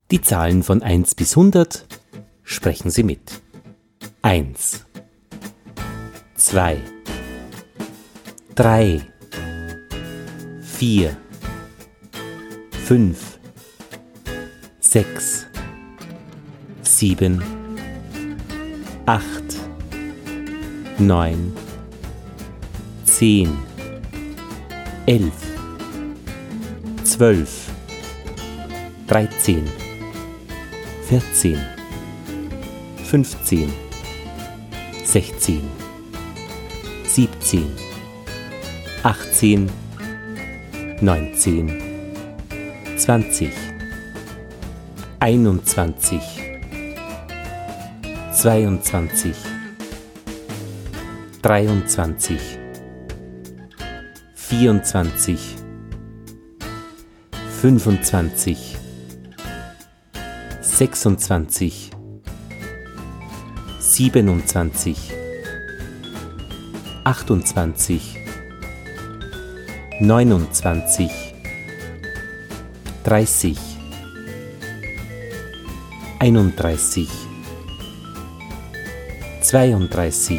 Die Zahlen von 1 bis 100 sprechen Sie mit. 1, 2, 3, 4, 5, 6, 7, 8, 9, 10, 11, 12, 13, 14, 15, 16, 17, 18, 19, 20, 21, 22, 23, 24, 25, 26, 27, 28, 29, 30, 31, 32,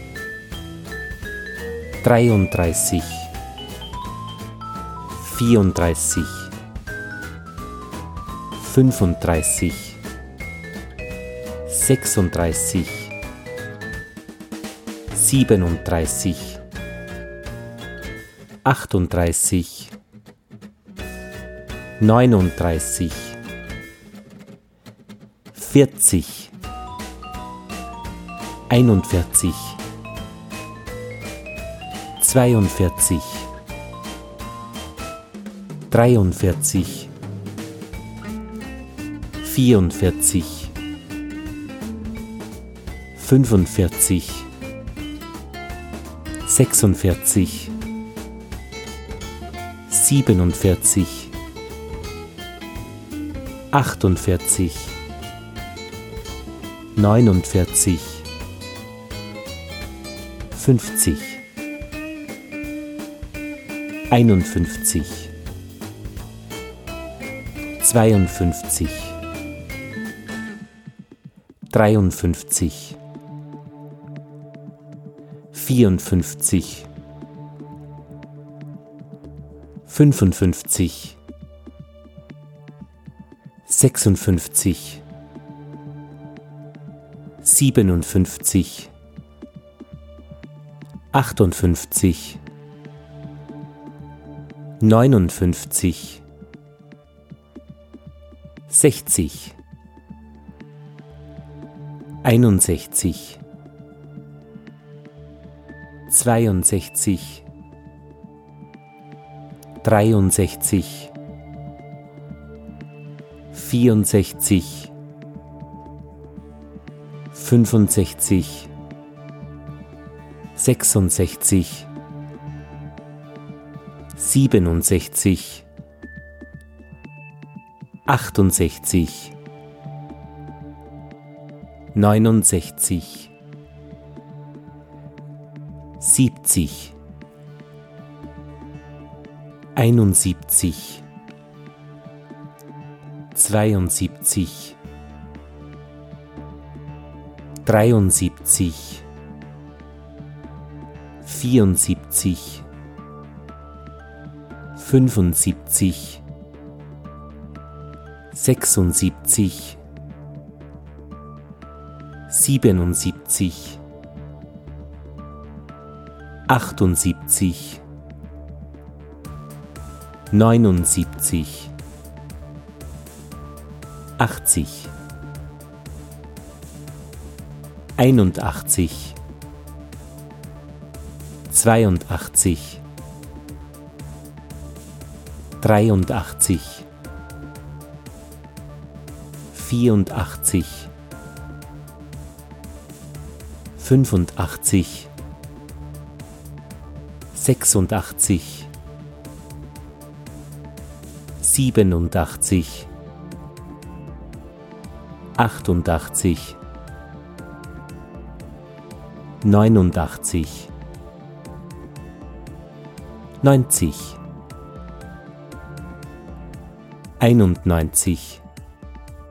33, 34, 35, 36, 37, 38, 39, 40, 41, 42, 43, 44, 45, 46, 47, 48, 49, 50, 51, 52, 53, 54, 55, 56, 57, 58, 59, 60, 61, 62, 63, 64, 65, 66, 67, 68, 69, 70, 71, 72, 73, 74, 75, 76, 77, 78, 79, 80, 81, 82, 83, 84, 85, 86, 87, 88, 89, 90, 91,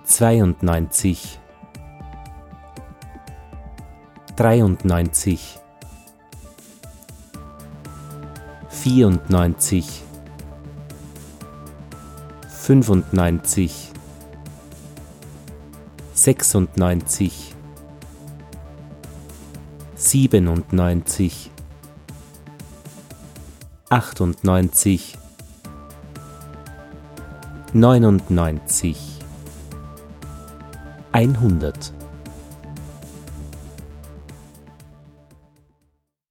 92, 93, 94, 95, 96, 97, 98, 99, 100.